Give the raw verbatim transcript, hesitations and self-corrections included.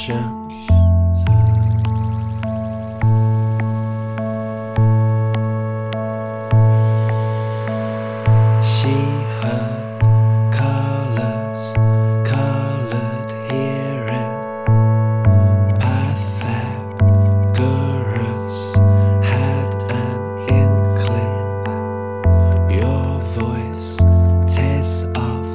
junctions. She heard colors, colored hearing. Pythagoras had an inkling. Your voice tastes of